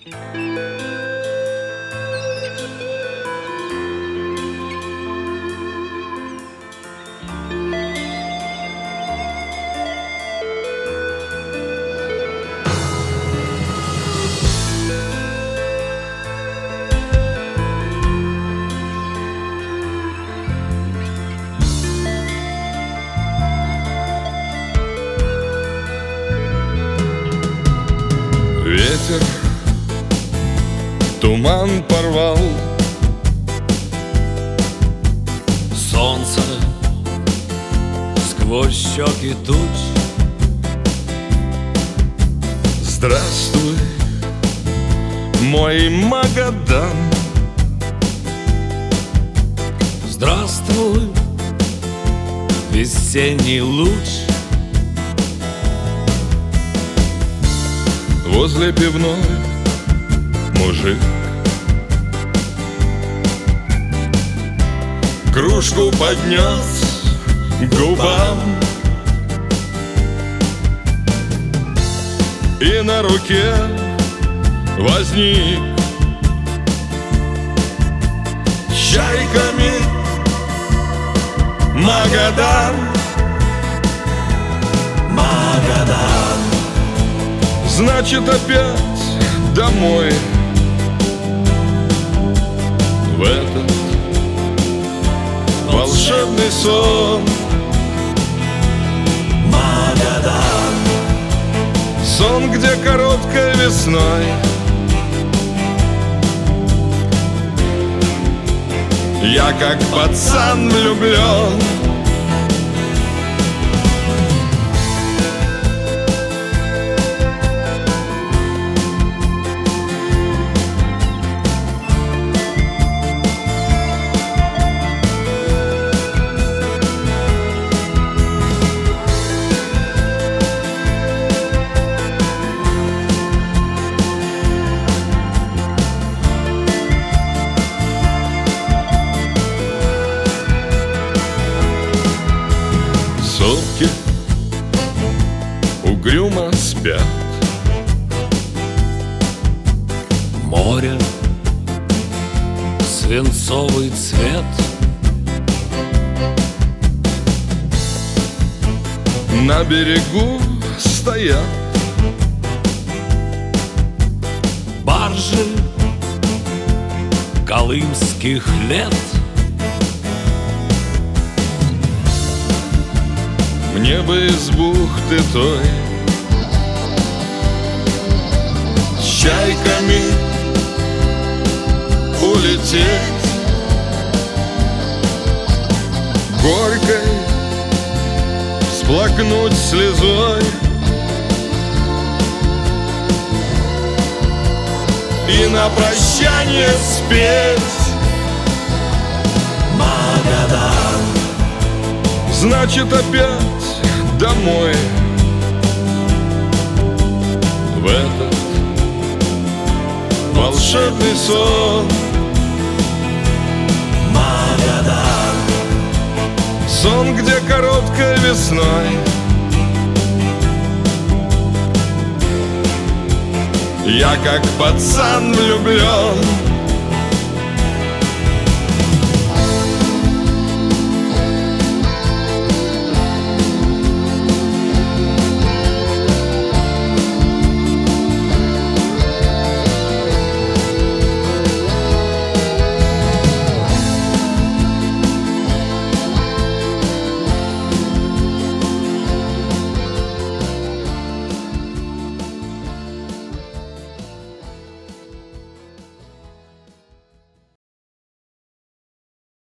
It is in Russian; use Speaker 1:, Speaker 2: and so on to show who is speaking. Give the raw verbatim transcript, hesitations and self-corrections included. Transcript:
Speaker 1: Ветер туман порвал,
Speaker 2: солнце сквозь щеки туч.
Speaker 1: Здравствуй, мой Магадан.
Speaker 2: Здравствуй, весенний луч.
Speaker 1: Возле пивной мужик кружку поднес к губам, и на руке возник чайками Магадан.
Speaker 2: Магадан.
Speaker 1: Значит, опять домой, в этот волшебный сон.
Speaker 2: Магадан.
Speaker 1: Сон, где короткой весной я как пацан влюблен. Сопки угрюмо спят,
Speaker 2: Море свинцовый цвет.
Speaker 1: на берегу стоят
Speaker 2: баржи колымских лет.
Speaker 1: Мне бы из бухты той с чайками улететь, горькой всплакнуть слезой и на прощание спеть
Speaker 2: Магадан.
Speaker 1: Значит, опять домой, в этот волшебный сон.
Speaker 2: Магадан.
Speaker 1: Сон, где короткой весной я как пацан влюблен.